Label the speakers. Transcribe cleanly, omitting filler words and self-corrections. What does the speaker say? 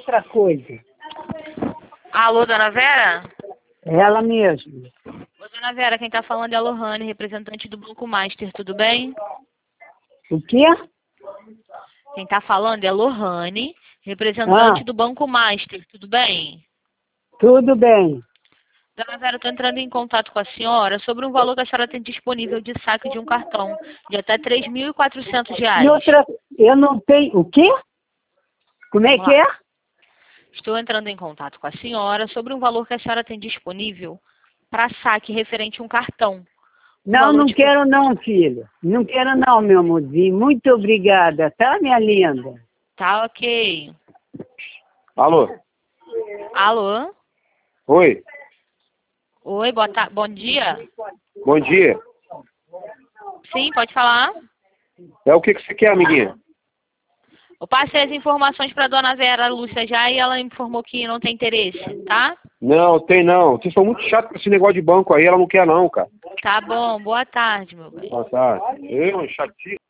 Speaker 1: outra coisa.
Speaker 2: Alô, dona Vera?
Speaker 1: Ela mesmo.
Speaker 2: Ô, dona Vera, quem tá falando é a Lohane, representante do Banco Master, tudo bem?
Speaker 1: O quê?
Speaker 2: Quem tá falando é a Lohane, representante do Banco Master, tudo bem?
Speaker 1: Tudo bem.
Speaker 2: Dona Vera, eu tô entrando em contato com a senhora sobre um valor que a senhora tem disponível de saque de um cartão de até R$ 3.400.
Speaker 1: E outra, eu não tenho... O quê? Como é
Speaker 2: Vamos
Speaker 1: que
Speaker 2: lá.
Speaker 1: é?
Speaker 2: Estou entrando em contato com a senhora sobre um valor que a senhora tem disponível para saque referente a um cartão.
Speaker 1: Não, não quero não, filho. Não quero não, meu amorzinho. Muito obrigada, tá, minha linda?
Speaker 2: Tá ok.
Speaker 3: Alô?
Speaker 2: Alô?
Speaker 3: Oi?
Speaker 2: Oi, bom dia.
Speaker 3: Bom dia.
Speaker 2: Sim, pode falar.
Speaker 3: É o que você quer, amiguinha?
Speaker 2: Eu passei as informações para a dona Vera Lúcia já e ela informou que não tem interesse, tá?
Speaker 3: Não, tem não. Vocês são muito chatos com esse negócio de banco aí, ela não quer não, cara.
Speaker 2: Tá bom, boa tarde, meu bem.
Speaker 3: Ah, tá. Eu, chatinho.